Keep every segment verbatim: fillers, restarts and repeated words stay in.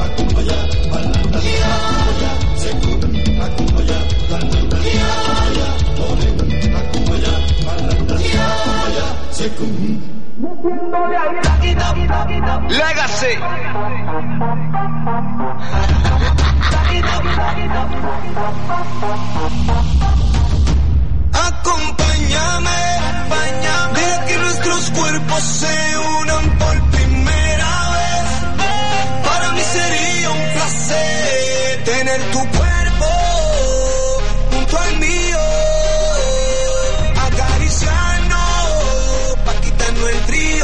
Legacy. Acompáñame, acompáñame. Deja que nuestros cuerpos se unan por primera vez. Para mí sería un placer tener tu cuerpo junto al mío, acariciarnos pa' quitarnos el frío,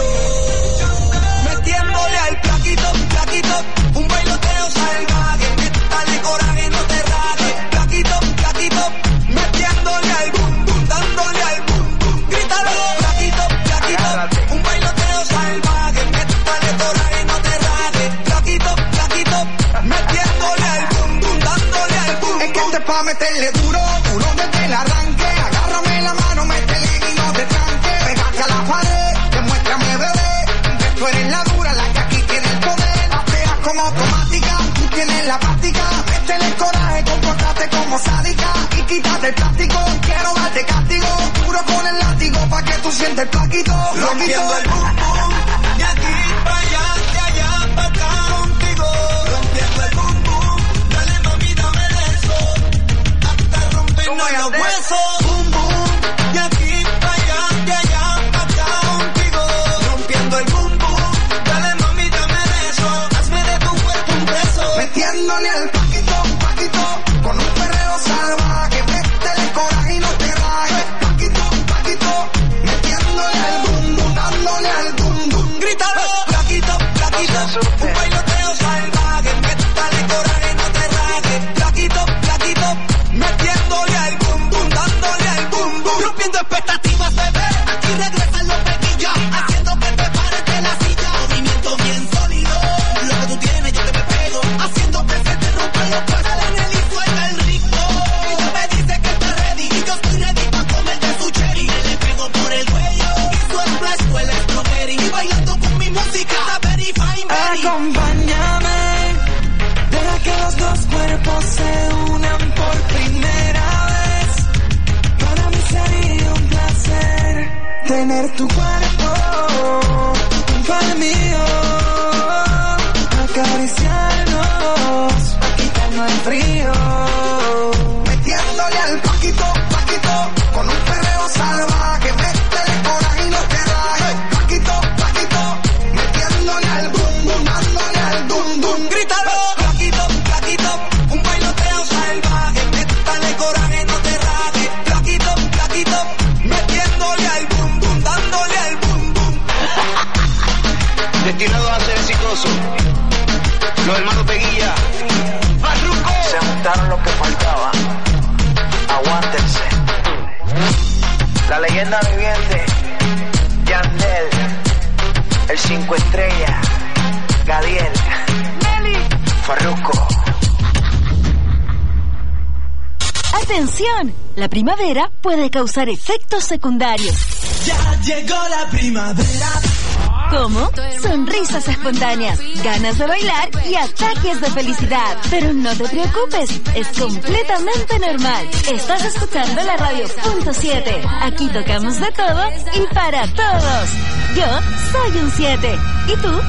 metiéndole al plaquito, plaquito, un bailoteo salvaje, métale coraje, no te rajes, plaquito, plaquito, metiéndole al boom boom, dándole al boom boom, grítalo, plaquito, plaquito, un bailoteo salvaje, métale coraje, no te rajes, plaquito, plaquito, metiéndole al boom boom, dándole al boom boom. Es que este pa' meterle duro, duro desde el arranque, agárrame la mano, métele y no te tranques, pégate a la pared, demuéstrame bebé, que tú eres la dura, la que aquí tiene el poder, la pegas como automática, tú tienes la práctica, métele el coraje, compórtate como sádica, y quítate el plástico, quiero darte castigo, duro con el látigo, pa' que tú sientes el plaquito, rompiendo el boom boom, de aquí pa' allá, de allá pa' acá contigo, rompiendo el boom boom, dale mami, dame de eso, hasta rompernos los huesos, boom boom, de aquí pa' allá, de allá pa' acá contigo, rompiendo el boom boom, dale mami, dame de eso, hazme de tu cuerpo un beso, metiéndole al paquito, paquito, con un perreo salvaje, métele coraje y no te rajes, paquito, paquito, metiéndole al boom boom, dándole al boom boom, grítalo, plaquito, plaquito, un bailoteo salvaje, métale coraje, no te rajes, plaquito, plaquito, metiéndole al boom boom, dándole al boom boom, rompiendo expectativas, bebé, aquí regresan los pequillos, haciendo que te pares de la silla, movimiento bien sólido, lo que tú tienes yo te me pego, haciendo que se te rompan los pasos, en el y suelta el ritmo, ella me dice que está ready, y yo estoy ready pa' comerte su cherry, le pego por el cuello, y su splash huele a strawberry, y bailando con mi música, está very fine, very. Acompáñame, deja que los dos cuerpos se unan por primera vez, para mí sería un placer tener tu cuerpo junto al mío, acariciarnos, quitarnos el frío, metiéndole al paquito, paquito, con un perreo salvaje, métele coraje y no te rajes, paquito, paquito, metiéndole al boom boom, dándole al boom boom, grítalo, plaquito, plaquito, un bailoteo salvaje, métale coraje, no te rajes, plaquito, plaquito, metiéndole al boom boom, dándole al boom boom. Destinados a ser exitosos, los hermanos Peguilla, Farruko, se juntaron los que faltaban, aguántense, la leyenda viviente, Yandel, el cinco estrellas, Gadiel, Nelly, Farruko. ¡Atención! La primavera puede causar efectos secundarios. Ya llegó la primavera. ¿Cómo? Sonrisas espontáneas, ganas de bailar y ataques de felicidad. Pero no te preocupes, es completamente normal. Estás escuchando la radio punto siete. Aquí tocamos de todo y para todos. Yo soy un siete. ¿Y tú?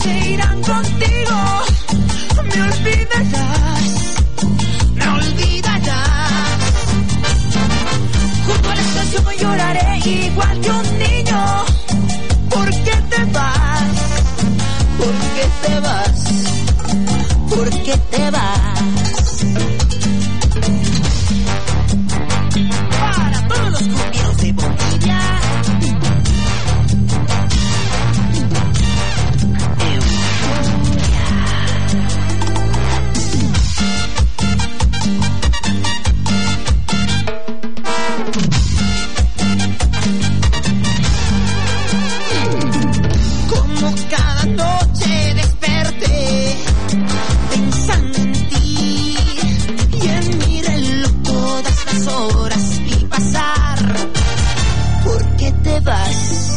Contigo me olvidarás, me olvidarás. en mi reloj todas las horas vi pasar. ¿Por qué te vas?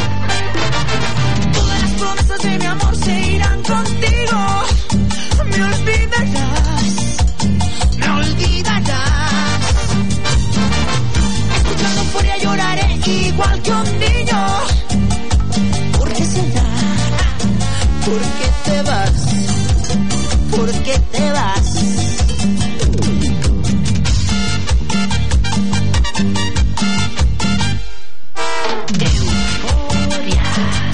Todas las promesas de mi amor se irán contigo. Me olvidarás, me olvidarás. Escuchando furia lloraré igual que un niño. ¿Por qué será? ¿Por qué te vas? ¿Por qué te vas? Euforia.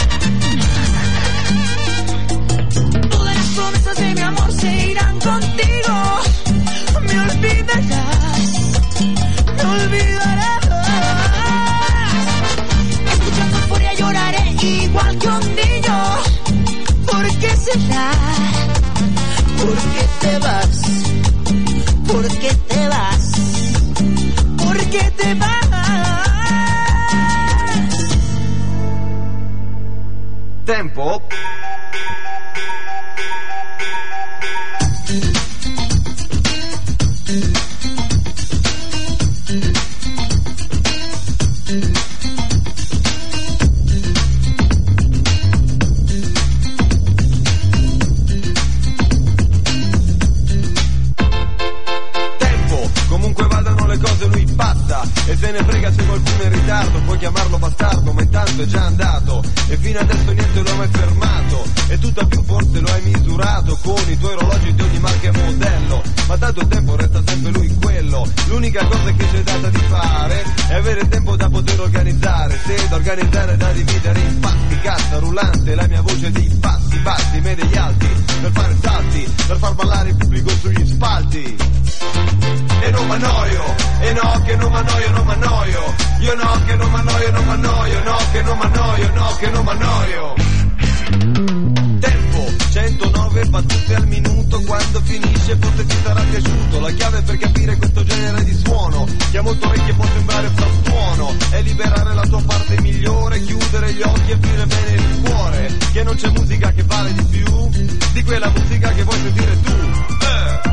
Todas las promesas de mi amor se irán contigo. Me olvidarás, me olvidarás. Escuchando furia lloraré igual que un niño. ¿Por qué será? ¿Por qué te vas? ¿Por qué te vas? ¿Por qué te vas? Tempo. E se ne frega se qualcuno è in ritardo, puoi chiamarlo bastardo, ma intanto è già andato. E fino adesso niente lo ha mai fermato. E tutto più forse lo hai misurato con i tuoi orologi di ogni marca e modello. Ma tanto il tempo resta sempre lui quello. L'unica cosa che c'è data di fare è avere tempo da poter organizzare. Se da organizzare da dividere in pasti, cassa rulante, la mia voce di passi, bassi, medei alti, per fare salti, per far ballare il pubblico sugli spalti. E non m'annoio, e no che non m'annoio, non m'annoio. Io no che non m'annoio, non m'annoio, no che non m'annoio, no che non m'annoio. Tempo, centonove battute al minuto, quando finisce forse ti sarà piaciuto. La chiave per capire questo genere di suono, che a molte orecchie può sembrare frastuono, è liberare la tua parte migliore, chiudere gli occhi e aprire bene il cuore. Che non c'è musica che vale di più di quella musica che vuoi sentire tu. eh.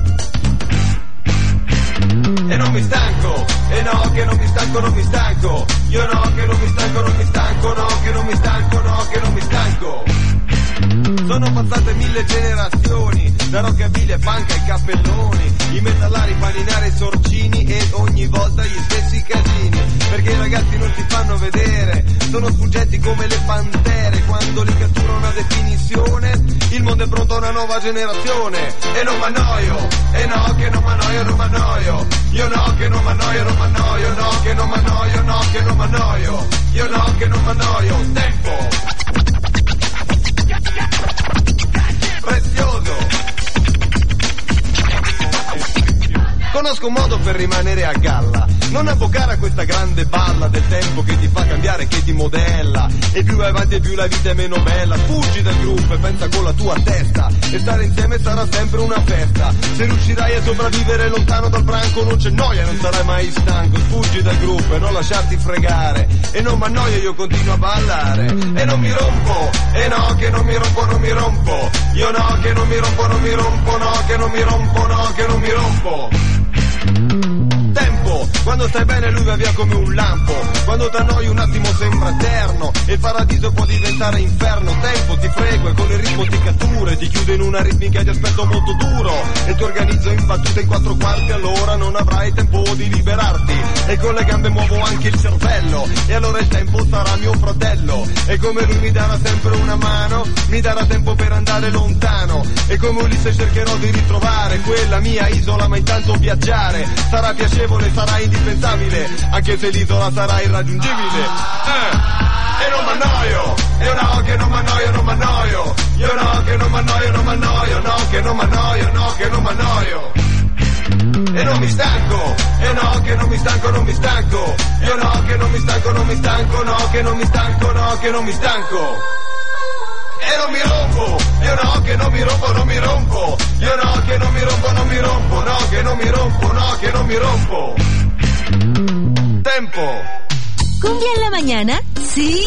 E non mi stanco, e no che non mi stanco, non mi stanco. Io no che non mi stanco, non mi stanco, no che non mi stanco, no che non mi stanco. Sono passate mille generazioni, da rockabilly e punk ai cappelloni, i metallari, i paninari, i sorcini e ogni volta gli stessi casini. Perché i ragazzi non si fanno vedere, sono sfuggenti come le pantere. Quando li cattura una definizione, il mondo è pronto a una nuova generazione. E non m'annoio, e no che non m'annoio, non m'annoio. Io no che non m'annoio, non m'annoio, no che non m'annoio, no che non m'annoio. Io no che non m'annoio. Tempo prezioso. Conosco un modo per rimanere a galla, non avvocare a questa grande balla del tempo che ti fa cambiare, che ti modella. E più vai avanti e più la vita è meno bella. Fuggi dal gruppo e pensa con la tua testa, e stare insieme sarà sempre una festa. Se riuscirai a sopravvivere lontano dal branco non c'è noia, non sarai mai stanco. Fuggi dal gruppo e non lasciarti fregare. E non m'annoio, io continuo a ballare. E non mi rompo, e no che non mi rompo, non mi rompo. Io no che non mi rompo, non mi rompo, no che non mi rompo, no che non mi rompo. Tempo, quando stai bene lui va via come un lampo. Quando t'annoi un attimo sembra eterno, e il paradiso può diventare inferno. Tempo, ti frego e con il ritmo ti cattura, ti chiude in una ritmica di aspetto molto duro, e ti organizzo in battute in quattro quarti. Allora non avrai tempo di liberarti, e con le gambe muovo anche il cervello. E allora il tempo sarà mio fratello, e come lui mi darà sempre una mano, mi darà tempo per andare lontano. E come Ulisse cercherò di ritrovare quella mia isola, ma intanto viaggiare sarà piacevole, sarà indispensabile, anche se l'isola sarà irraggiungibile. eh. E non m'annoio, io no che non m'annoio, non m'annoio. Io no che non m'annoio, non m'annoio, no che non m'annoio, no che non m'annoio. E non mi stanco, e no che non mi stanco, non mi stanco. Io no che non mi stanco, non mi stanco, no che non mi stanco, no che non mi stanco. E non mi rompo, io no che non mi rompo, non mi rompo. Io no che non mi rompo, non mi rompo, no che non mi rompo, no che non mi rompo. Tempo. ¿Cumbia en la mañana? Sí.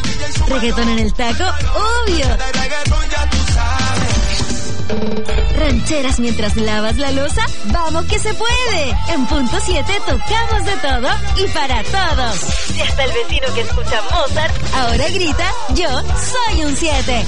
¿Reggaetón en el taco? Obvio. ¿Loncheras mientras lavas la loza? ¡Vamos que se puede! En Punto siete tocamos de todo y para todos. Si hasta el vecino que escucha Mozart ahora grita, yo soy un siete.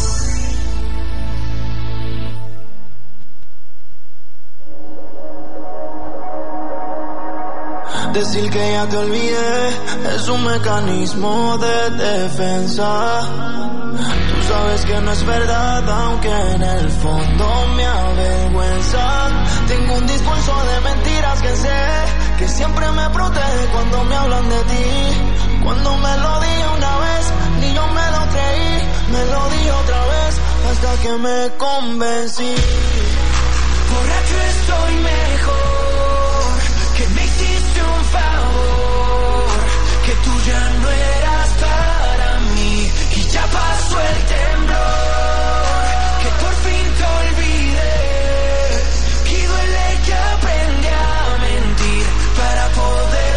Decir que ya te olvidé es un mecanismo de defensa. Tú sabes que no es verdad, aunque en el fondo me avergüenza. Tengo un discurso de mentiras que sé que siempre me protege cuando me hablan de ti. Cuando me lo dije una vez, ni yo me lo creí. Me lo dije otra vez hasta que me convencí. Borracho estoy mejor, que me hiciste un favor, que tú ya no eras para mí y ya pasó el temblor, que por fin te olvidé, que duele que aprendí a mentir para poder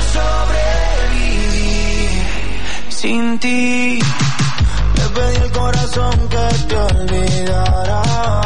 sobrevivir sin ti. Le pedí al corazón que te olvidara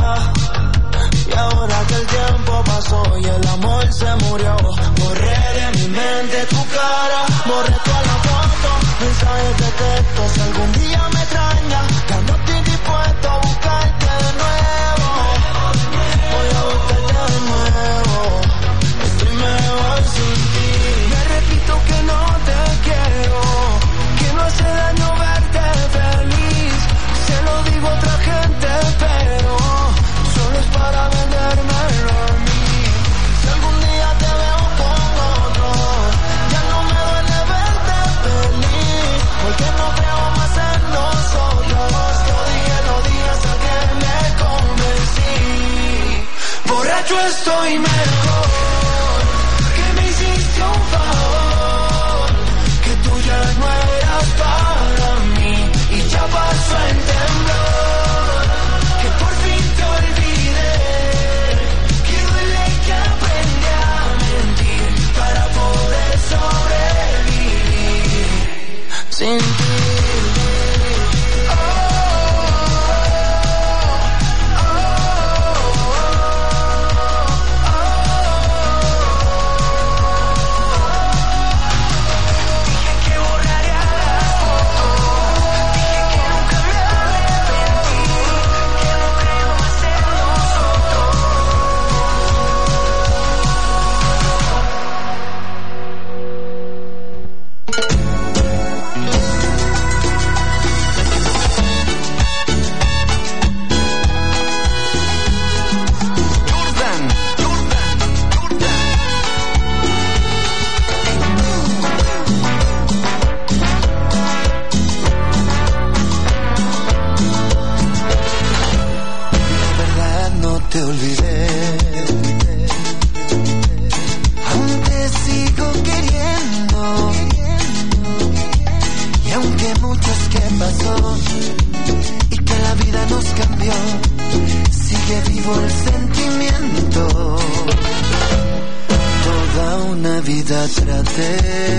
y ahora que el tiempo pasó y el amor se murió, borré de mi mente tu cara, borré toda la foto, mensajes de texto. Si algún día me extraña, ya no estoy dispuesto a buscarte de nuevo. Voy a buscarte de nuevo, estoy mejor sin ti. Me repito que no te quiero, que no hace daño verte feliz. Se lo digo a otra gente, pero solo es para vendérmelo a mí. Si algún día te veo con otro, ya no me duele verte feliz, porque no creo más en nosotros. Lo dije, lo dije hasta que me convencí. Borracho estoy mejor, que me hiciste un favor, que tú ya no eras para mí y ya pasó el temblor, que por fin te olvidé, que duele que aprendí a mentir para poder sobrevivir sin ti. Te olvidé, aún te sigo queriendo, y aunque mucho es que pasó y que la vida nos cambió, sigue vivo el sentimiento. Toda una vida traté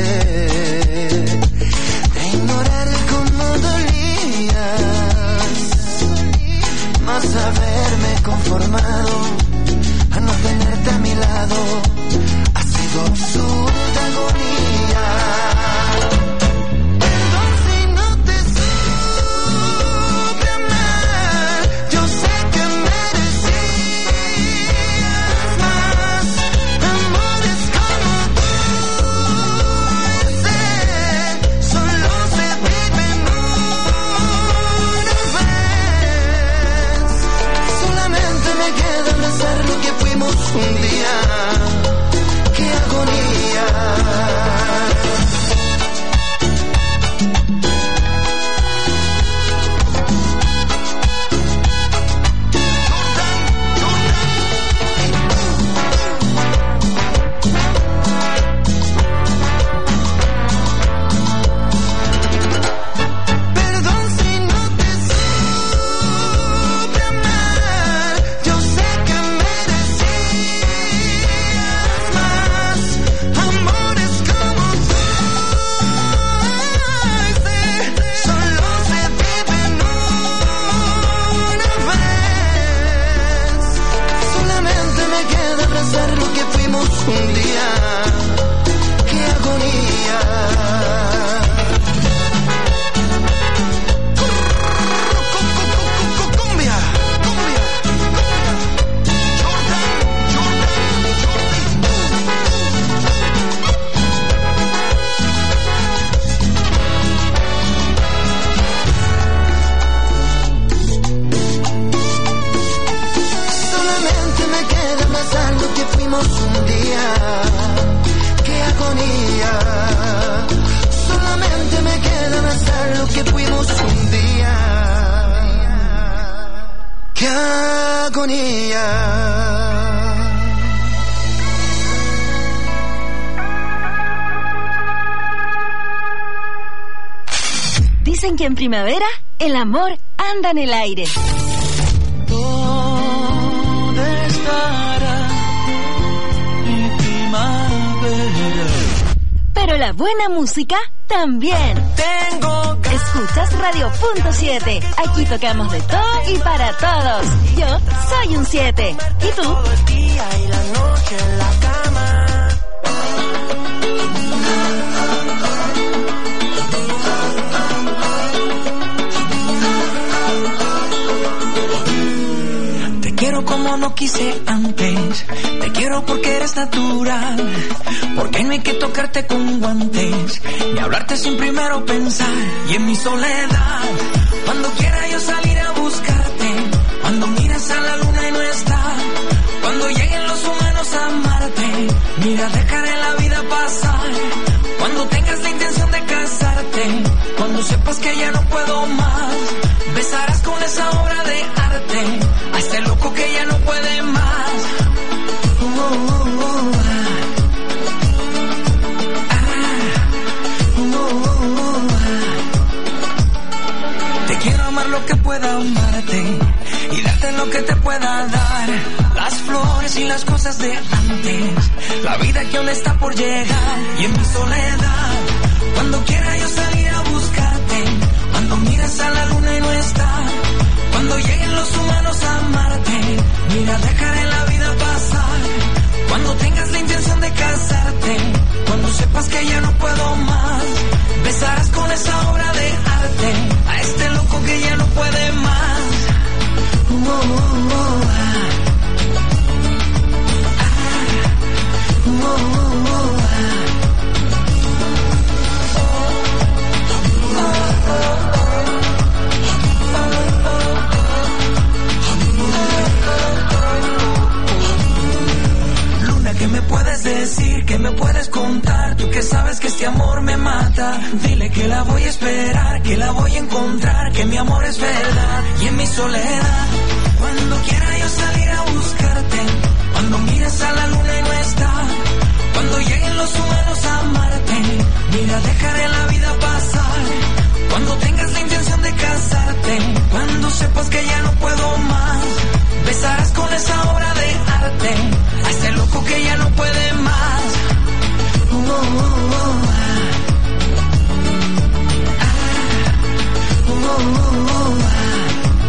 de ignorar cómo dolías, más haberme conformado a no tenerte a mi lado ha sido absurda agonía. Perdón si no te supe amar, yo sé que merecías más amores como tú. Sé, solo se viven una vez. Solamente me queda abrazar fuimos un día. ¡Qué agonía! Cumbia, cumbia, Jordan, Jordan, solamente me queda pensar lo que fuimos un día. ¡Qué agonía! Solamente me queda pensar lo que fuimos un día. ¡Qué agonía! Dicen que en primavera el amor anda en el aire. Todo estará en primavera. Pero la buena música también. Tengo Escuchas Radio Punto siete. Aquí tocamos de todo y para todos. Yo soy un siete. ¿Y tú? todo el día y la noche en la cama. Te quiero como no quise antes. Te quiero porque eres natural. Porque no hay que tocarte con guantes, ni hablarte sin primero pensar. Y en mi soledad, cuando quiera yo salir a buscarte, cuando miras a la luna y no está, cuando lleguen los humanos a amarte, mira, dejaré la vida pasar. Cuando tengas la intención de casarte, cuando sepas que ya no puedo más, besarás con esa obra de arte a este loco que ya no puede más. Uh, uh, uh, uh. Lo que pueda amarte y darte lo que te pueda dar, las flores y las cosas de antes, la vida que aún está por llegar. Y en mi soledad, cuando quiera yo salir a buscarte, cuando miras a la luna y no está, cuando lleguen los humanos a amarte, mira, dejaré la vida pasar. Cuando tengas la intención de casarte, cuando sepas que ya no puedo más, besarás con esa obra de arte a este loco que ya no puede más. Uh, uh, uh, ah. Ah. Uh, uh, uh, ah. ¿Qué me puedes decir? ¿Qué me puedes contar? Tú que sabes que este amor me mata. Dile que la voy a esperar, que la voy a encontrar, que mi amor es verdad. Y en mi soledad, cuando quiera yo salir a buscarte, cuando mires a la luna y no está, cuando lleguen los humanos a amarte, mira, dejaré la vida pasar. Cuando tengas la intención de casarte, cuando sepas que ya no puedo más, besarás con esa obra de arte a este loco que ya no puede más. Uh, uh, uh, ah. Ah. Uh, uh, uh, ah.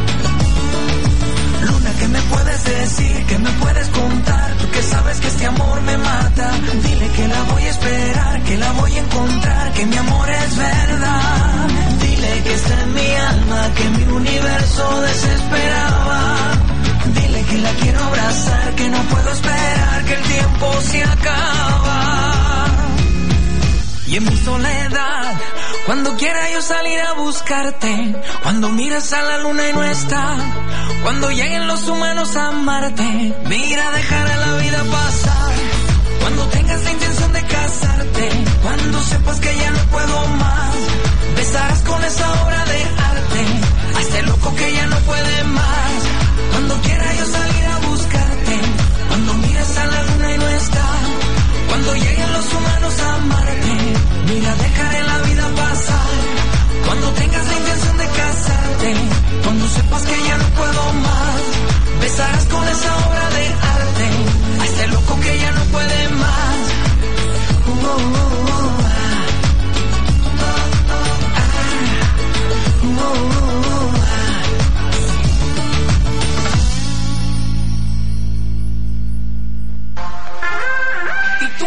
Luna, ¿qué me puedes decir? ¿Qué me puedes contar? Tú que sabes que este amor me mata. Dile que la voy a esperar, que la voy a encontrar, que mi amor es verdad. Dile que está en mi alma, que mi universo desesperaba. Dile que la quiero abrazar, que no puedo esperar, que el tiempo se acaba. Y en mi soledad, cuando quiera yo salir a buscarte, cuando miras a la luna y no está, cuando lleguen los humanos a amarte, mira, dejaré la vida pasar. Cuando tengas la intención de casarte, cuando sepas que ya no puedo más, besarás con esa obra de arte a este loco que ya no puede más. Cuando quiera yo salir a buscarte, cuando mires a la luna y no está, cuando lleguen los humanos a amarte, mira, dejaré la vida pasar. Cuando tengas la intención de casarte, cuando sepas que ya no puedo más, besarás con esa obra de arte a este loco que ya no puede más. Uh, uh, uh, ah. Ah. Uh, uh, uh, ah.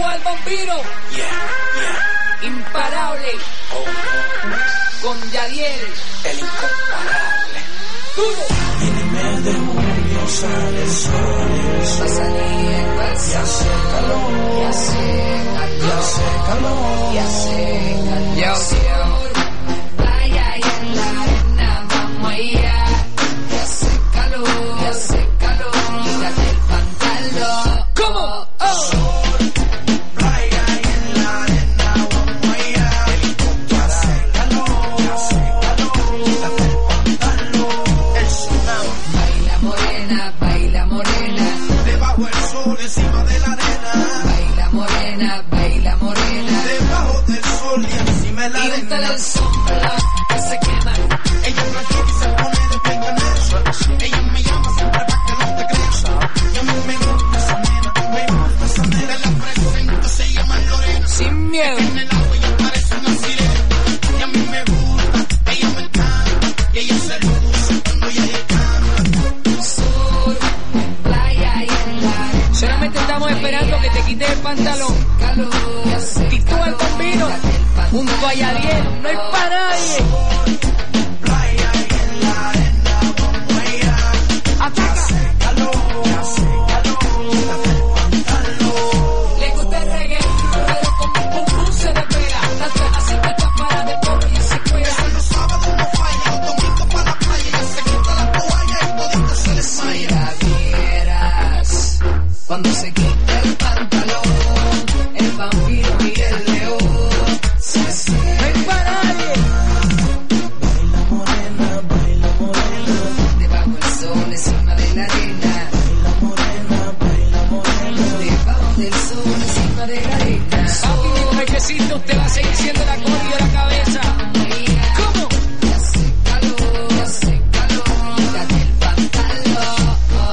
al vampiro. Yeah, yeah. Imparable. Oh, oh. Con Yadiel. El incomparable. Duro. En el mes de junio sale el sol. Va saliendo el Y hace sol. calor. Y hace calor. Y hace calor. Y hace calor. Yo, yo. Playa y en la arena vamos allá. Y hace calor. Y hace calor. Quítate el pantalón. ¿Cómo? Oh. Playa y en la arena vamos allá. El incomparable. Calor. Y hace calor. Quítate el pantalón. El tsunami. Baila morena, baila morena. Debajo el sol, encima de la arena. Baila morena, baila morena. Debajo del sol y encima de la Y gusta arena. la sombra que se quema. Ella es blanquita y se pone de peinado. Ella me llama siempre para que no te creas. Y a mí me gusta esa nena, me gusta esa nena. La presento, se llama Lorena. Sin miedo. En el agua ella parece una sirena. Y a mí me gusta, ella me encanta. Y ella se luce cuando ella canta. Sur, playa y en la arena. Solamente estamos esperando que te quites el pantalón. Calor. Y tú al vampiro. Junto a Yadiel. No hay para nadie. Playa y en la arena vamos allá. Ataca. Calor, hace calor, quítate el pantalón. Le gusta el reggae, pero con mi pum pum se despega. Tanto es así que está para de poco y se cuela. Los sábados no falla, los domingos para la playa. Ella se quita la toalla y todita se le Si desmaya. la vieras cuando se quita el pantalón, el vampiro y el león se sienten. No hay para nadie. Baila morena, baila morena. Debajo del sol, encima de la arena. Baila morena, baila morena. Debajo del sol, encima de la arena. Papi, mi pechecito, usted va a seguir siendo la cola y la cabeza. ¿Cómo? Y hace calor, y hace calor. Quítate el pantalón.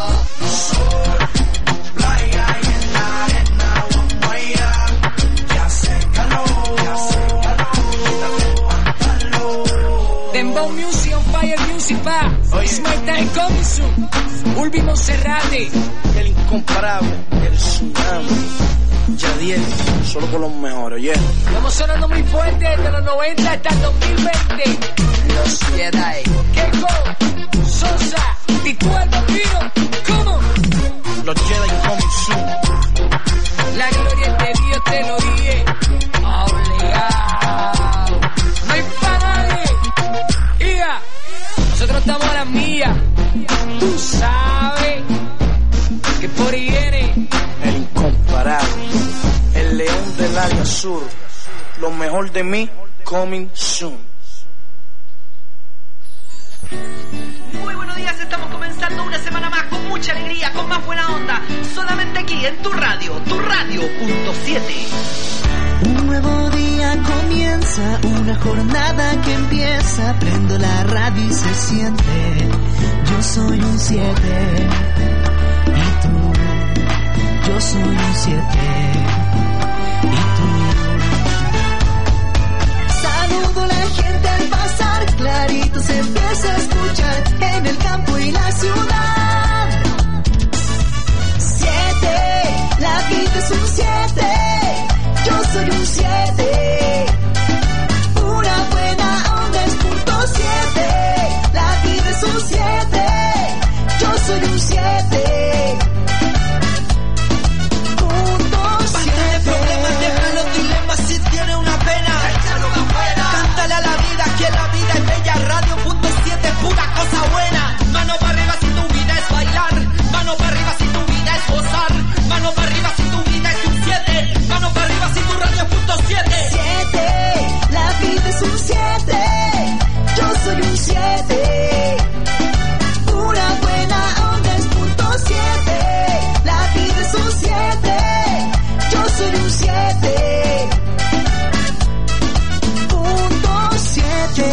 Playa y en la arena vamos allá. Y hace calor, y hace calor. Quítate el pantalón. Dembow Music on Fire Music pa. It's my time coming soon. Ulvi Monserrate. El incomparable, el tsunami. Yadiel, solo con los mejores, yeah. Estamos sonando muy fuerte desde los noventa hasta el dos mil veinte. Los Jedi. Keiko, Sosa, y tú el vampiro. ¿Cómo? Los Jedi coming soon. La gloria de Dios te lo dije. Obligado. No hay para nadie. Iga, nosotros estamos a la mía. Tú sabes que por ahí viene. El incomparable, el león del área sur. Lo mejor de mí, coming soon. Muy buenos días, estamos comenzando una semana más con mucha alegría, con más buena onda, solamente aquí en tu radio, tu radio punto siete. Un nuevo día comienza, una jornada que empieza, prendo la radio y se siente, yo soy un siete, y tú, yo soy un siete, y tú. Saludo a la gente al pasar, clarito se empieza a escuchar, en el campo y la ciudad. Siete, la vida es un siete. Yo soy un siete, una buena onda es punto siete, la vida es un siete, yo soy un siete, punto siete. Basta de problemas, deja los dilemas si tiene una pena, échalo afuera. Cántale a la vida que la vida es bella, radio punto siete, pura cosa buena. Mano para arriba si tu vida es bailar, mano para arriba si tu vida es gozar, mano para arriba si tu vida es un siete, mano para arriba si tu radio es punto siete. Siete, la vida es un siete, yo soy un siete, una buena onda es punto siete, la vida es un siete, yo soy un siete, punto siete.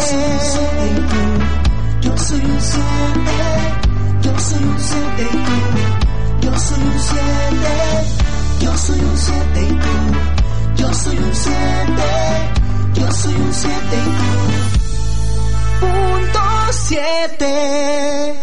Yo soy un siete, yo soy un siete y tú, yo soy un siete, yo soy un siete y tú. Yo soy un siete, yo soy un siete y tú, punto siete.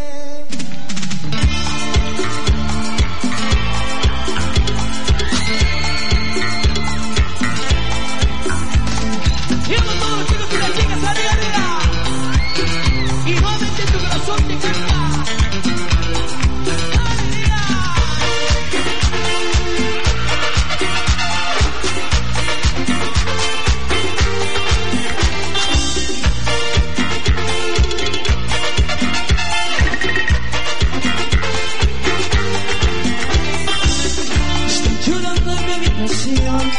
canción.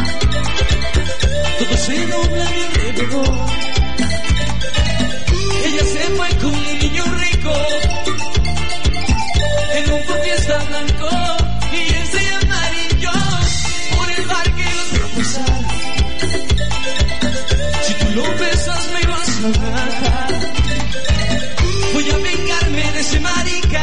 Todo se dobla a mi alrededor. Ella se fue con un niño rico en un fiesta blanco y él se amarillo por el bar que los vio pasar. Si tú lo besas me vas a matar. Voy a vengarme de ese marica.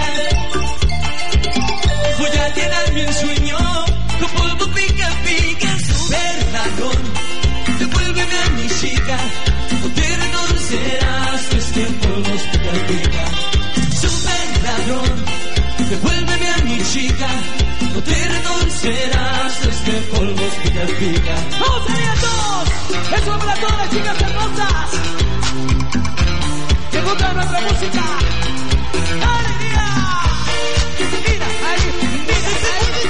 Voy a llenar mi ensueño con polvo pica pica. Super ladrón, devuélveme a mi chica. No te reconocerás este polvo pica pica. Super ladrón, devuélveme a mi chica. No te reconocerás este polvo pica pica. ¡Vamos allá todos! ¡Eso para todas las chicas hermosas! ¡Que gustan nuestra música! ¡Alegría! ¡Mira ahí! ¡Mira ahí!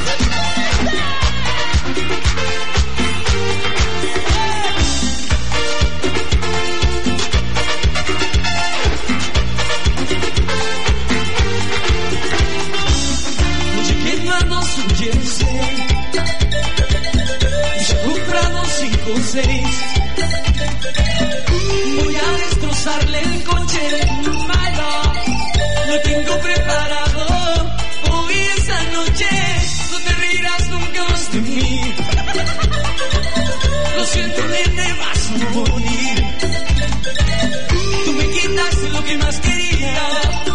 Oye, ¿quién mandó su jersey? Y se ha comprado cinco o seis. Voy a destrozarle el coche malo. Lo tengo preparado. Hoy esa noche no te reirás nunca más de mí. Lo siento, nene, vas a morir. Tú me quitaste lo que más quería.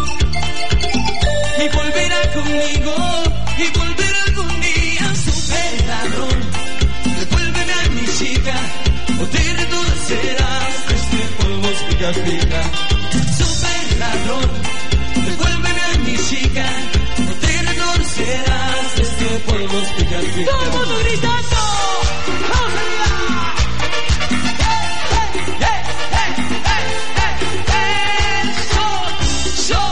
Y volverá conmigo. Y volverá algún día. Super ladrón, devuélveme a mi chica. O te reconocerás este polvo pica pica. Super ladrón, devuélveme a mi chica. O te reconocerás este polvo pica pica. ¡Todo el mundo gritando! ¡Vamos arriba! ¡Hey, hey, hey, hey, hey, hey! ¡Eso! ¡Eso!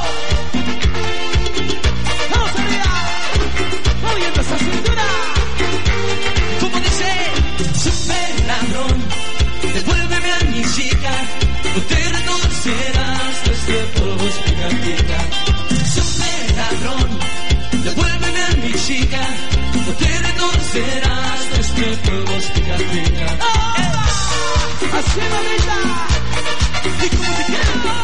¡Vamos arriba! ¡Moviendo esa cintura! Como dice, super ladrón, devuélveme a mi chica. No te reconocerás este polvo pica pica. Super ladrón, devuélveme a mi chica. No te reconocerás este polvo pica pica. ¡Así, mamita! ¡Y como te quiero!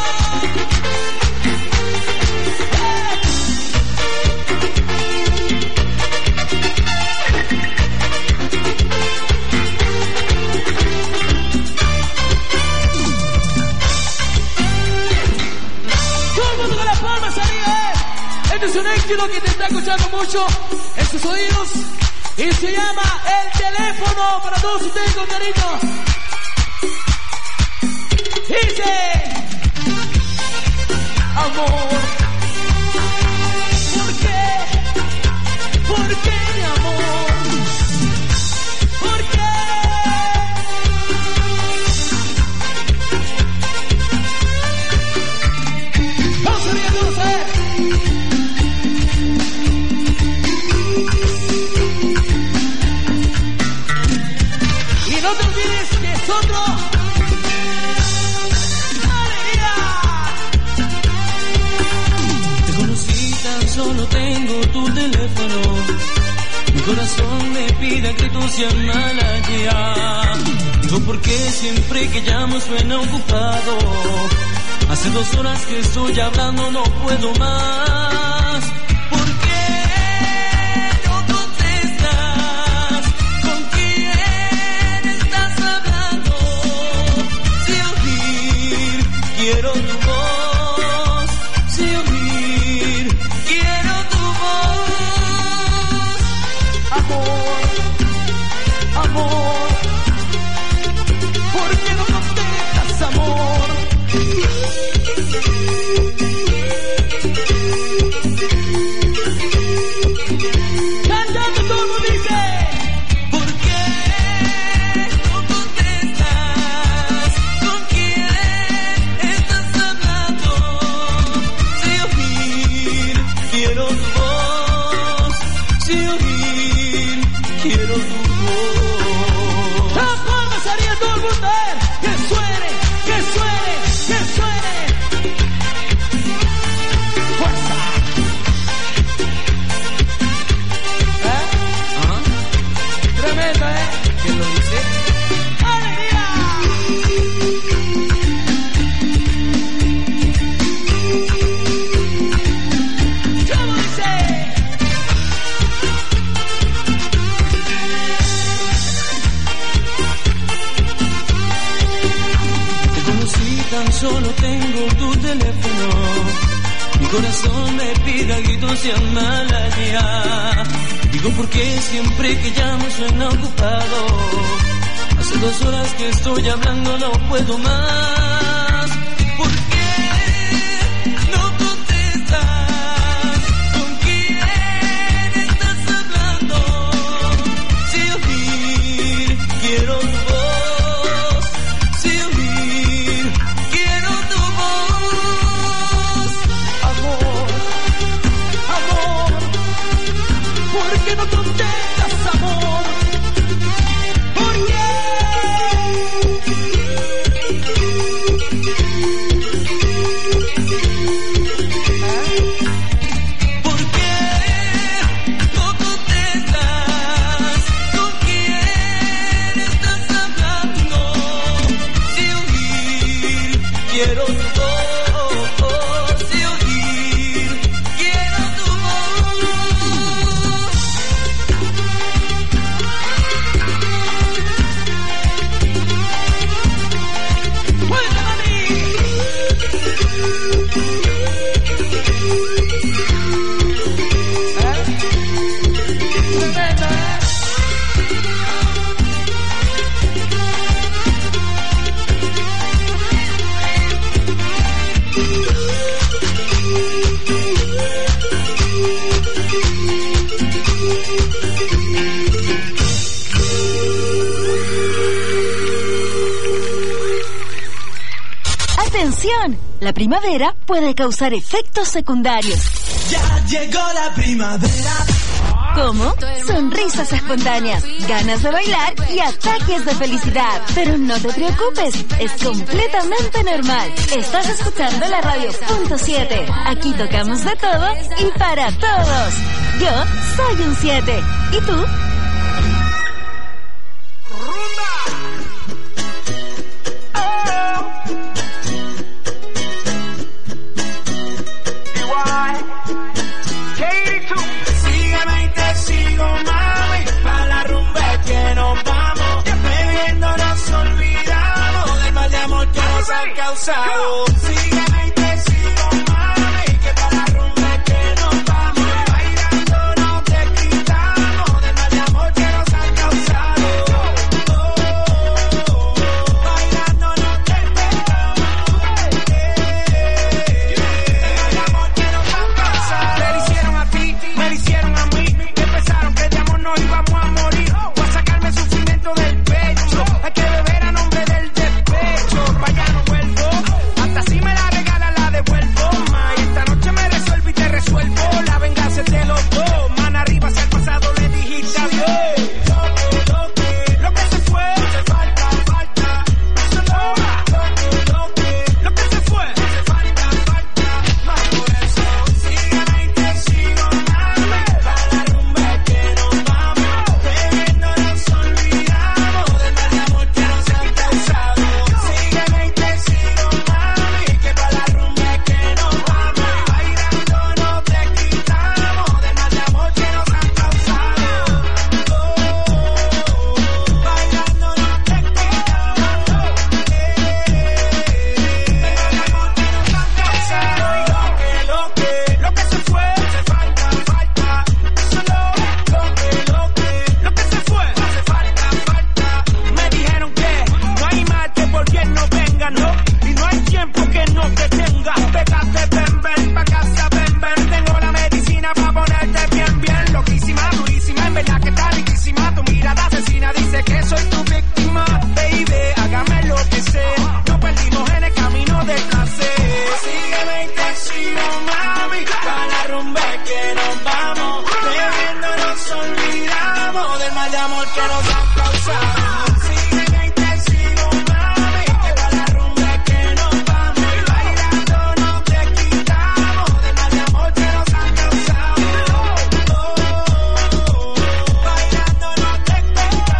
Este es un éxito que te está escuchando mucho en sus oídos y se llama El Teléfono para todos ustedes con cariño. Dice: amor, ¿por qué? ¿Por qué, mi amor? ¿Por qué? Vamos a ver, vamos a ver. Y no te olvides que es otro. ¡Alegría! Te conocí, tan solo tengo tu teléfono. Mi corazón me pide a gritos llamarla ya. Digo, ¿por qué siempre que llamo suena ocupado? Hace dos horas que estoy hablando, no puedo más. ¿Por qué no contestas? ¿Con quién estás hablando? Si oír, quiero tu voz. Si oír, quiero tu voz. Amor, amor, ¿por qué no contestas, amor? Cantando todo el mundo dice: ¿por qué no contestas? ¿Con quién estás hablando? Si oír, quiero tu voz. Si oír, quiero tu voz. las palmas haría todo el mundo, a ver, que suene, que suene, que suene. Fuerza. ¿Eh? Tremenda, ¿eh? ¿Quién lo dice? ¡Alegría! ¿Cómo dice? Te conocí, tan solo tengo tu teléfono. Mi corazón me pide a gritos llamarla ya. Digo porque siempre que llamo suena ocupado. Hace dos horas que estoy hablando, no puedo más. ¿Por qué no contestas? ¿Con quién estás hablando? Si oír, quiero tu voz. Si oír, quiero tu voz. Amor, amor, ¿por qué no contestas, amor? ¿Por qué? ¿Por qué no contestas? ¿Con quién estás hablando? Si oír, quiero tu voz. Si oír, quiero tu voz. ¡Vuelta, mami! ¿Eh? Tremenda, ¿eh? ¡Atención! La primavera puede causar efectos secundarios. Ya llegó la primavera. Como sonrisas espontáneas, ganas de bailar y ataques de felicidad. Pero no te preocupes, es completamente normal. Estás escuchando la radio punto siete. Aquí tocamos de todo y para todos. Yo soy un siete. ¿Y tú? Sígueme y te sigo, mami, pa' la rumba que nos vamos. Bebiendo nos olvidamos del mal de amor que nos ha causado. Sígueme y te sigo, mami, que pa' la rumba que nos vamos. Bailando no te quitamos del mal de amor que nos ha causado. Oh, oh, oh, bailando no te quitamos del amor que nos ha causado. Te lo hicieron a ti, me lo hicieron a mí. Que pensaron que de amor nos íbamos a morir. O a sacarme el sufrimiento del pecho. Hay que beber a nombre del despecho. Pa' allá no vuelvo. Hasta si me la regala la devuelvo. Ma, y esta noche me resuelvo y te resuelvo. La venganza es de los dos. Man arriba hacia el pasado le dijiste adiós. Lo que, lo que se fue, se falta, falta. Eso no, lo que, lo que se fue, se falta, falta. Más por eso, sígueme y te sigo, mami. Pa' la rumba que nos vamos. Bebiendo nos olvidamos del mal de amor que nos han causado. Sígueme y te sigo, mami. Que pa' la rumba que nos vamos. Bailando no te quitamos del mal de amor que nos han causado. Oh, bailando no te quitamos del amor que nos han causado. Y lo que, lo que, lo que se fue, se falta, falta. Eso no, lo que, lo que, lo que se fue, se falta, falta. Me dijeron que no hay mal que por bien no venga, no. Y no hay tiempo que no te tenga. Pégate, ven, ven, pa' casa, ven, ven. Tengo la medicina pa' ponerte bien, bien. Loquísima, durísima, en verdad que está riquísima. Tu mirada asesina dice que soy tu víctima. Baby, hágame lo que sé. Nos perdimos en el camino del placer. Sígueme y te sigo, mami. Pa' la rumba que nos vamos. Bebiendo nos olvidamos del mal de amor que nos han causado. Sígueme y te sigo, mami. Que pa' la rumba que nos vamos. Bailando no te quitamos del mal de amor que nos han causado. Oh, oh, oh, bailando no te quitamos.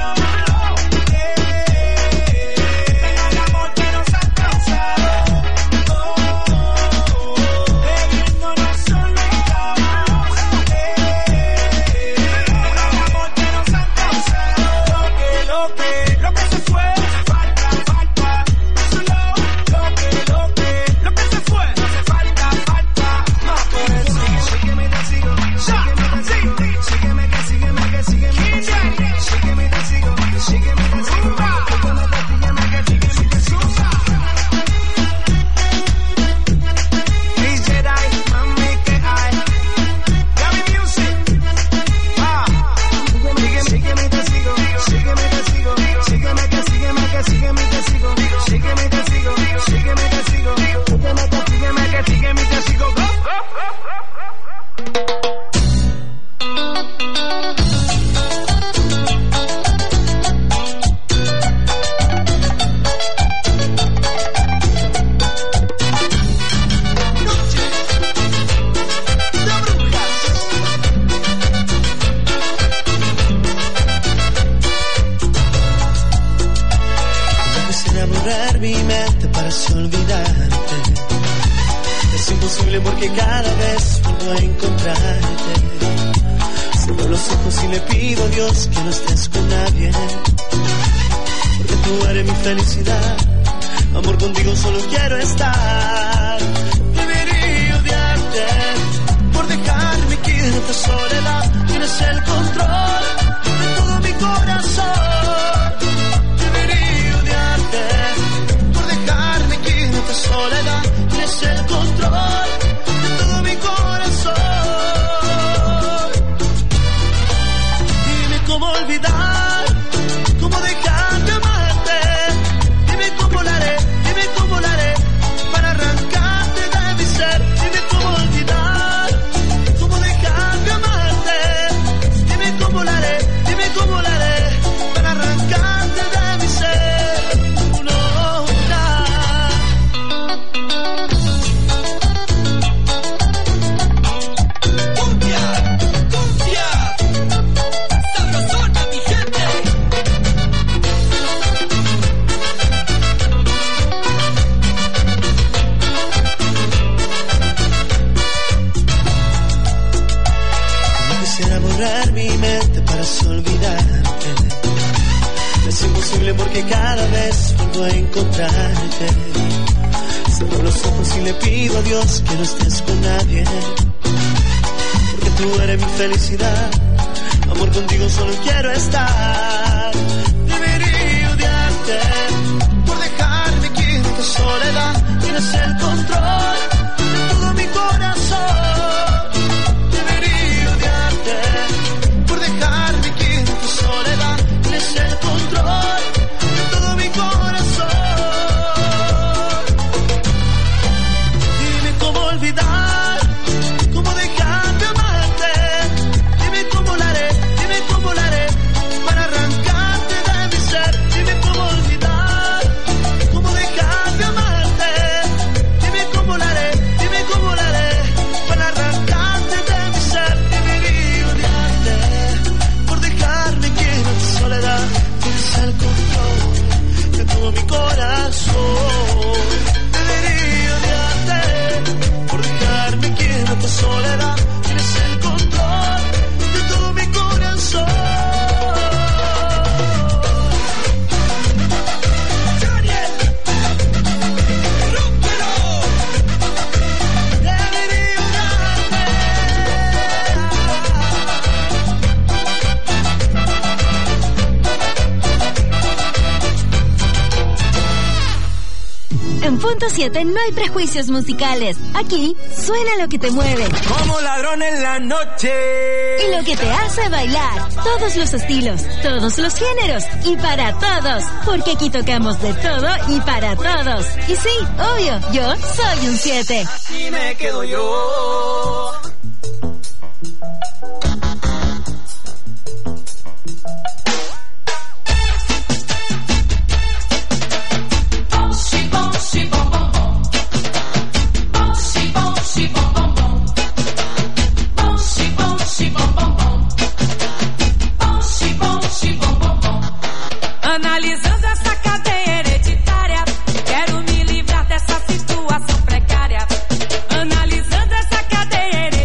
así olvidarte. Es imposible porque cada vez vuelvo a encontrarte. Cierro los ojos y le pido a Dios que no estés con nadie, porque tú eres mi felicidad. Amor, contigo solo quiero estar. Debería odiarte por dejarme aquí en esta soledad. Tienes el control de todo mi corazón. Debería odiarte por dejarme aquí en esta soledad. Tienes el control de todo mi corazón. Dime cómo olvidar, cómo dejar de amarte. Dime cómo la haré, dime cómo la haré para arrancarte de mi ser. Dime cómo olvidar, cómo dejar de amarte. Dime cómo la haré, dime cómo la haré para arrancarte de mi ser. No, no. Cumbia, cumbia, sabrosona mi gente. Como quisiera borrar mi mente para así olvidarte. Es imposible porque cada vez vuelvo a encontrarte. Cierro los ojos y le pido a Dios que no estés con nadie, porque tú eres mi felicidad. Amor, contigo solo quiero estar. Debería odiarte por dejarme aquí en esta soledad. Tienes el control de todo mi corazón. Debería odiarte por dejarme aquí en esta soledad. Tienes el control de todo mi corazón. Dime cómo olvidar, cómo dejar de amarte. Dime cómo la haré, dime cómo la haré para arrancarte de mi ser. Dime cómo olvidar, cómo dejar de amarte. Dime cómo la haré, dime cómo la haré para arrancarte de mi ser. Debería odiarte por dejarme aquí en esta soledad. Tienes el control de todo mi corazón. Debería odiarte por dejarme aquí en esta soledad. Tienes el control de todo mi corazón. Daniel, rómpelo. Debería odiarte. En Punto siete no hay prejuicios musicales. Aquí suena lo que te mueve Como ladrón en la noche. y lo que te hace bailar. Todos los estilos, todos los géneros y para todos. Porque aquí tocamos de todo y para todos. Y sí, obvio, yo soy un siete. Y me quedo yo. Analisando essa cadeia hereditária, quero me livrar dessa situação precária. Analisando essa cadeia hereditária.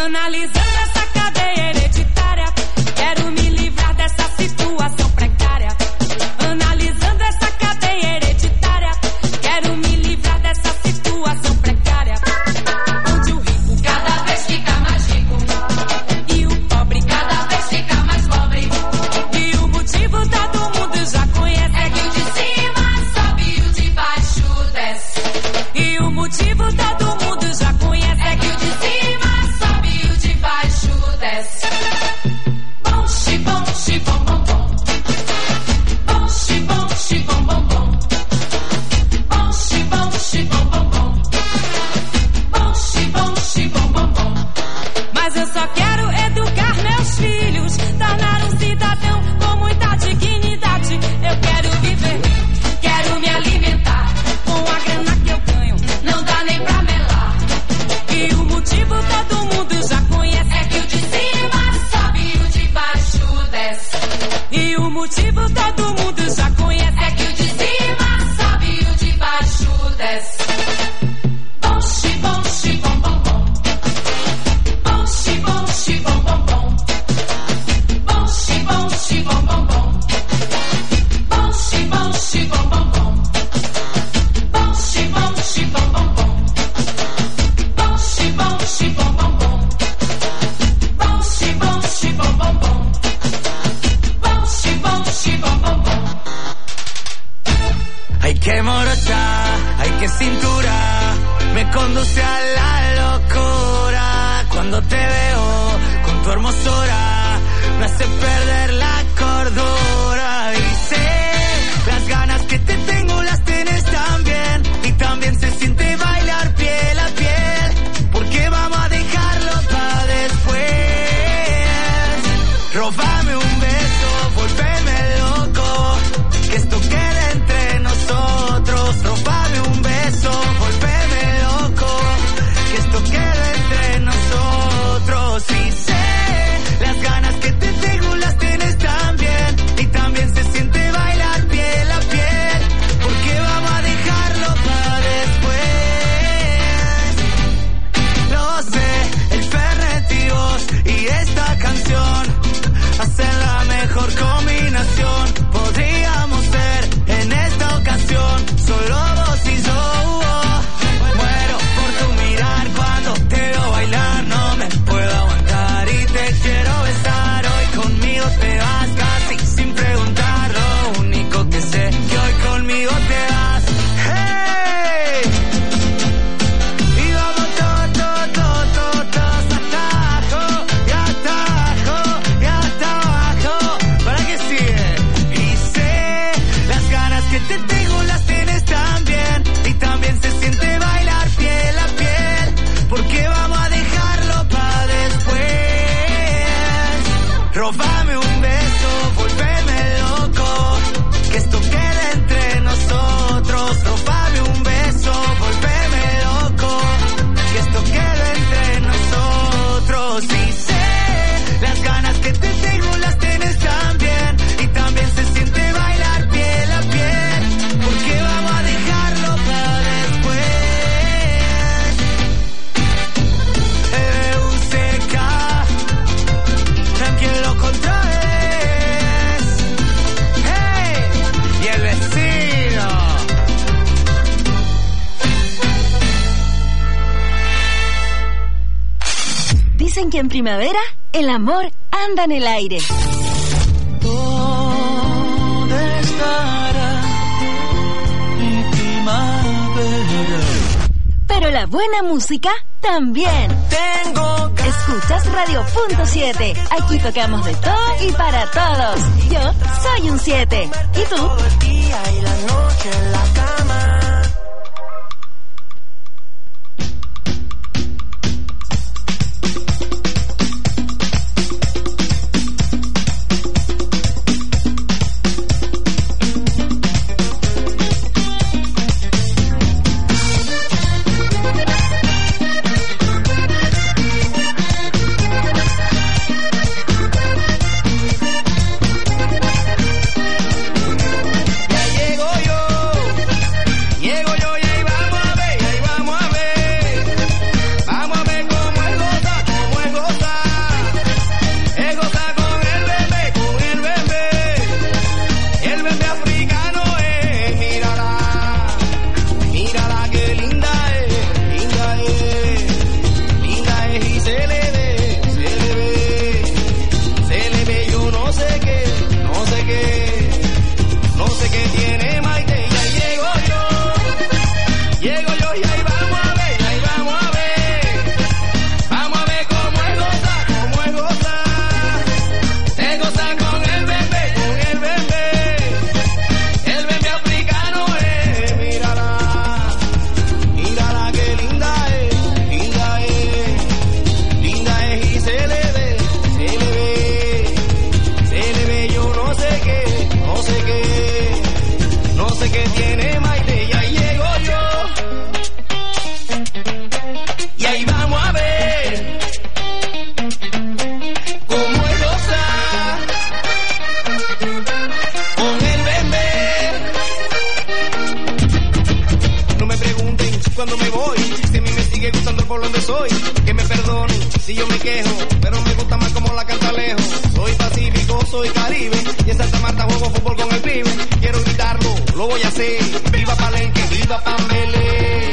Analisando essa cadeia hereditária, quero me livrar dessa situação precária. Analisando essa cadeia hereditária, quero me livrar dessa situação precária. Onde o rico cada vez fica mais rico e o pobre cada vez fica mais pobre. E o motivo todo mundo já conhece, é que o de cima sobe e o de baixo desce. E o motivo todo mundo já conhece, é que o de cima sobe e o de baixo desce. Bom, xibom, xibom, bom, bom. Bom, xibom, xibom, bom, bom. Bom, xibom, xibom, bom, bom. Bom, xibom, xibom, bom, bom. Mas eu só quero educar meus filhos, tornar um cidadão com muita dignidade. Eu quero viver, quero me alimentar com a grana que eu ganho, não dá nem pra melar. E o motivo todo mundo já conhece, é que o de cima sobe e o de baixo desce. E o motivo todo mundo já conhece, é que o de cima sobe e o de baixo desce. Bom, xibom, xibom, bom, bom. Bom, xibom, xibom, bom, bom. Bom, xibom, xibom, bom, bom. Bom, xibom, xibom, bom, bom. Bom, xibom, xibom, bom, bom. Bom, xibom, xibom, bom, bom. Bom, xibom, xibom, bom, bom. Bom, xibom, xibom, bom, bom. Hay que morochar, hay que cintura, me conduce a la locura. Cuando te veo con tu hermosura, me hace perder la cordura. Y sé, las ganas que te tengo las tienes también. Y también se siente bailar piel a piel, porque vamos a dejarlo para después. Róbame un beso, volveme loco, que esto quede entre nosotros. Róbame un beso, volveme loco, que esto quede entre nosotros. Y sé, las ganas que te tengo las tienes también. Y también se siente bailar piel a piel, porque vamos a dejarlo para después. Lo sé, el Fernet y vos y esta canción hacen la mejor combinación. Podríamos ser en esta ocasión solo vos y yo. Muero por tu mirar cuando te veo bailar, no me puedo aguantar y te quiero besar. Hoy conmigo te vas casi sin preguntar, lo único que sé que hoy conmigo te vas. ¡Hey! Y vamos todos, todos, todos, todos hasta abajo, y hasta abajo, y hasta abajo. ¿Para qué sigue? Y sé, las ganas que te tengo las tienes también. Y también se siente bailar piel a piel, porque vamos a dejarlo para después. Róbame un beso, volveme loco, que esto quede entre nosotros. Róbame un beso, volveme loco, que esto quede entre nosotros. Y sé, las ganas que te tengo las tienes también. Y también se siente bailar piel a piel, porque vamos a dejarlo para después. E U C K, tranquilo contra vez. Hey, y el vecino. Dicen que en primavera el amor anda en el aire. ¿Dónde estará mi primavera? Pero la buena música también. Tengo ganas. Escuchas Radio Punto siete. Aquí tocamos de todo y para todos. Yo soy un siete. ¿Y tú? Todo el día y la noche en la cama. si yo me quejo, pero me gusta más como la canta lejos. Soy pacífico, soy caribe, y en Santa Marta juego fútbol con el pibe. Quiero gritarlo, lo voy a hacer. Viva Palenque, viva Pambele.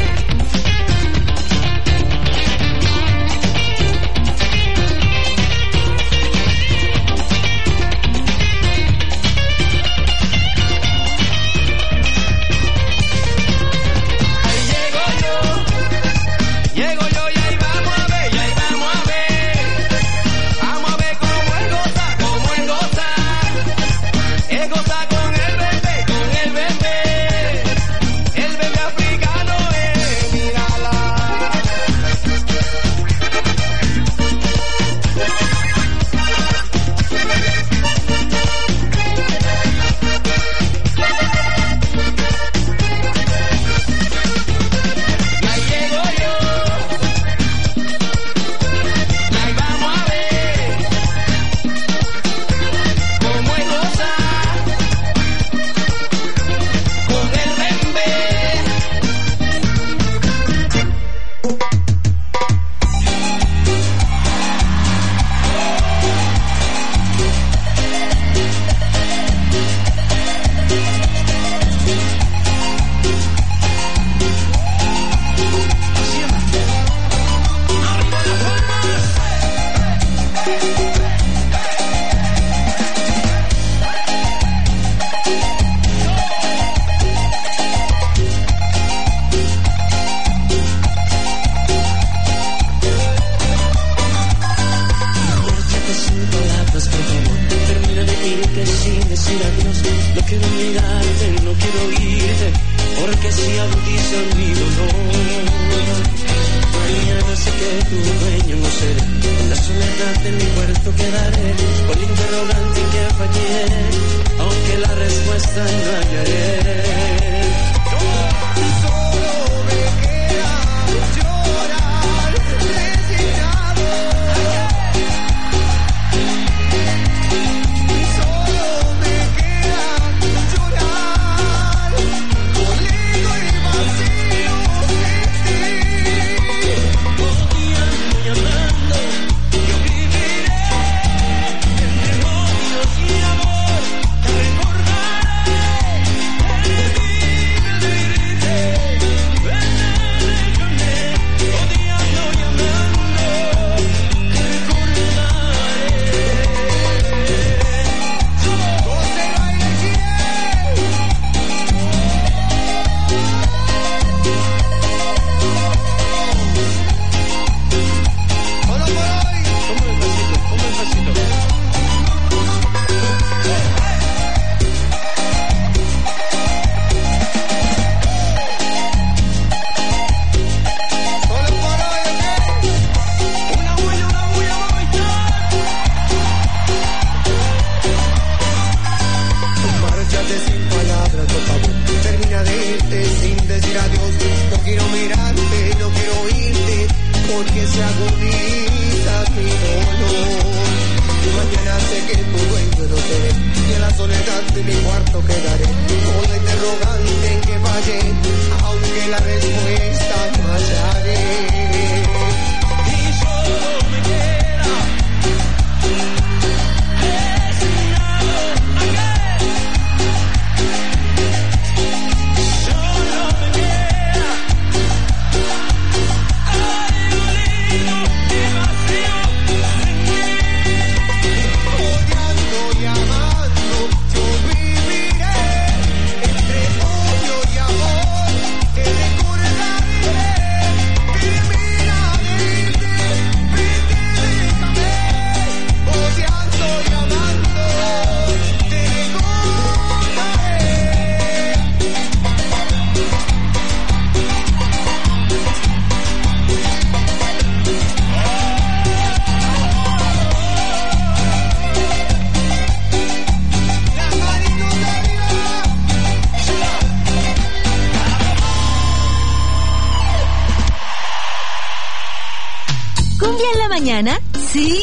mañana? Sí.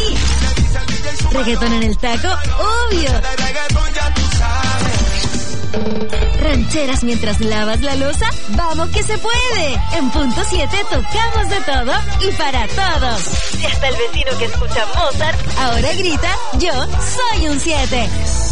¿Reggaetón en el taco? Obvio. ¿Rancheras mientras lavas la loza? ¡Vamos que se puede! En Punto siete tocamos de todo y para todos. Si hasta el vecino que escucha Mozart ahora grita, yo soy un siete.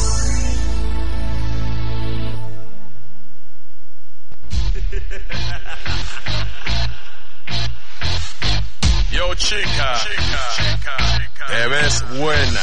Yo chica, te ves buena.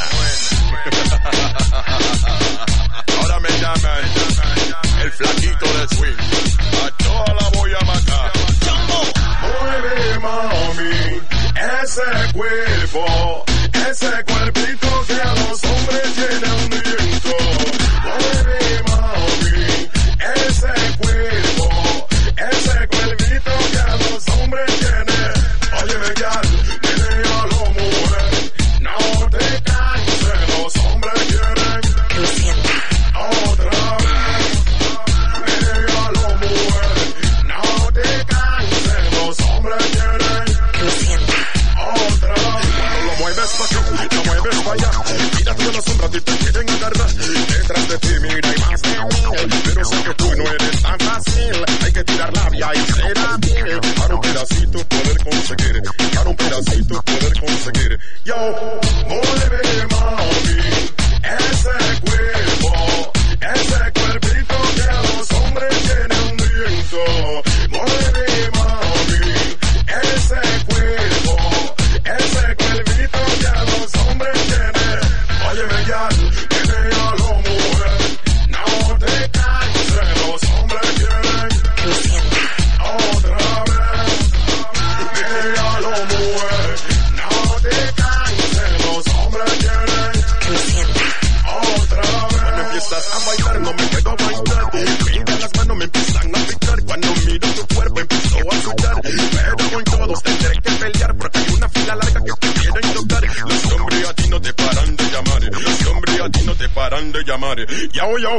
Ahora me llaman el flaquito de swing. A toda la voy a matar. Mueve, mami, ese cuerpo, ese cuerpito que a los hombres llena un viento. Mueve, mami, ese cuerpo, ese cuerpito que a los hombres llena. Óyeme, gal, dile a la mujer, no te canses, los hombres quieren que lo sienta. Otra vez, dile a la mujer, no te canses, los hombres quieren que lo sienta. Otra vez, cuando lo mueves pa' aquí, lo mueves pa' allá, mírate a la sombra, te quieren agarrar, detrás de ti mira hay más de mí, pero sé que tú no eres tan fácil, hay que tirar labia y ser hábil, para un pedacito poder conseguir, para un pedacito poder conseguir. Yo, mueve mami, ese cuerpo, ese cuerpito que a los hombres tiene un viento. Mueve mami, ese cuerpo, ese cuerpito que a los hombres tiene. Óyeme ya, dile a la mujer, no te canses, los hombres quieren que lo sienta. Otra vez, dile a la mujer, no te canses, los hombres quieren que lo sienta. Otra vez, cuando empiezas a bailar no me puedo bailar, mira las manos me empiezan a picar, cuando miro tu cuerpo empiezo a sudar, pero con todos tendré que pelear porque hay una fila larga que te quieren tocar. Los hombres a ti no te paran de llamar, los hombres a ti no te paran de llamar. Yo, yo,